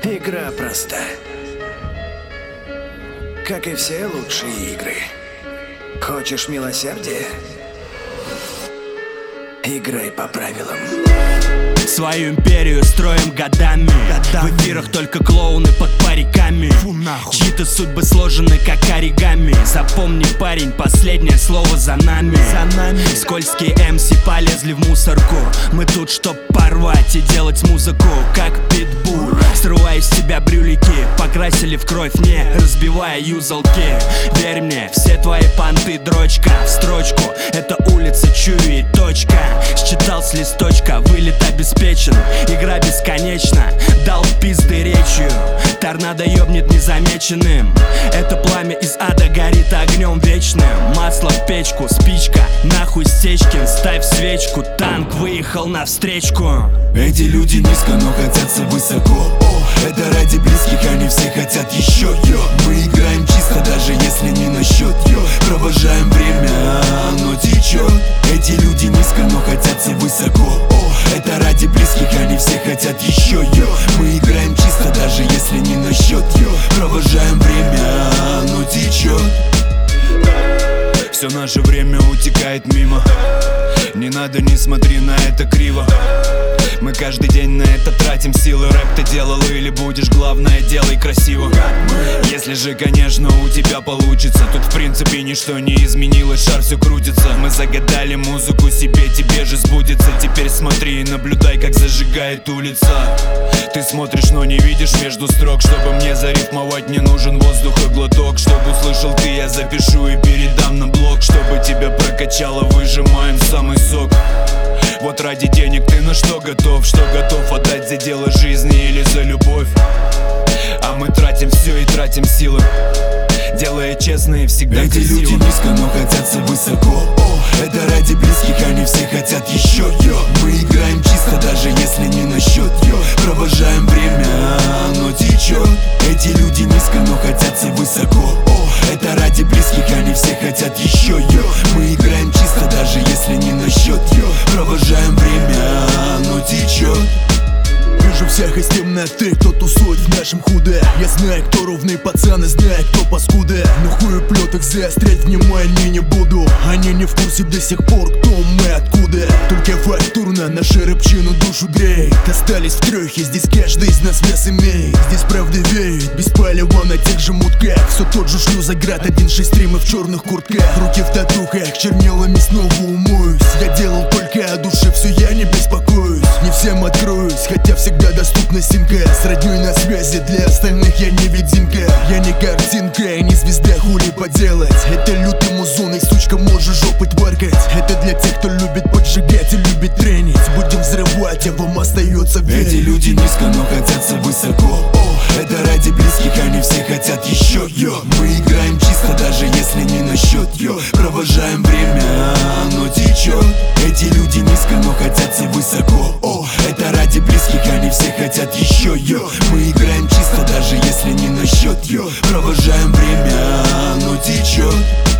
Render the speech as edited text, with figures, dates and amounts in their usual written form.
Игра проста. Как и все лучшие игры. Хочешь милосердия? Играй по правилам. Свою империю строим годами. В эфирах только клоуны под париками. Чьи-то судьбы сложены как оригами. Запомни, парень, последнее слово за нами. Скользкие МС полезли в мусорку. Мы тут, чтоб порвать и делать музыку как питбуль. Срывая из себя брюлики, покрасили в кровь, не разбивая юзалки. Верь мне, все твои понты дрочка в строчку. Это улица, чую и точка. Считал с листочка, вылет обеспечен. Игра бесконечна, дал пизды речью. Торнадо ёбнет незамеченным. Это пламя из ада горит огнем вечным. Масло в печку, спичка, нахуй Стечкин. Ставь свечку, танк выехал навстречку. Эти люди низко, но хотятся высоко. Это ради близких, они все хотят еще. Мы играем чисто, даже если не на счет. Провожаем время, оно течет. Эти люди низко, но хотятся высоко. Это ради близких, они все хотят еще. Мы играем чисто, даже если не на счет. Провожаем время, оно течет. Все наше время утекает мимо. Не надо, не смотри на это криво. Мы каждый день на это тратим силы. Рэп ты делал или будешь, главное делай красиво. Если же, конечно, у тебя получится. Тут в принципе ничто не изменилось, шар все крутится. Мы загадали музыку себе, тебе же сбудется. Теперь смотри и наблюдай, как зажигает улица. Ты смотришь, но не видишь между строк. Чтобы мне зарифмовать, не нужен воздух и глоток. Чтобы услышал ты, я запишу и передам на блог. Чтобы тебя прокачало, выжимаем самый сок. Вот ради денег ты на что готов? Что готов отдать за дело жизни или за любовь? А мы тратим все и тратим силы, делая честно и всегда Эти красиво. люди низко, но хотятся высоко. Это ради близких, они все хотят еще. Мы играем чисто, даже если не на счет. Провожаем время, оно течет. Эти люди низко, но хотятся высоко. Это ради близких, они все хотят еще. Мы играем чисто, даже если не на счет. Провожаем время, оно течет. Вижу всех из темноты, кто тусует в нашем худе. Я знаю, кто ровные пацаны, знаю, кто паскуды. Но хуеплет их заострять внимание не буду. Они не в курсе до сих пор, кто мы, откуда. Только фактурно наша рыбчину душу греет. Остались в трёхе, здесь каждый из нас вес имеет. Здесь правда веет, без палева на тех же мутках. Все тот же шлюзоград, 1.6 в черных куртках. Руки в татухах, чернилами снова умоюсь. Я делал только о душе, все я не беспокоюсь. Не всем откроюсь, хотя всегда доступна симка. С роднёй на связи, для остальных я невидимка. Я не картинка, я не звезда, хули поделать. Это лютый музон, и сучка можешь жопой творкать. Это для тех, кто любит поджигать и любит тренить. Будем взрывать, а вам остается верить. Эти люди низко, но хотятся высоко. Это ради близких, они все хотят еще. Мы играем чисто, даже если не на счет. Провожаем время, оно течет. Эти люди низко, но хотятся высоко. Это ради близких, они все хотят еще. Мы играем чисто, даже если не на счет. Провожаем время, оно течет.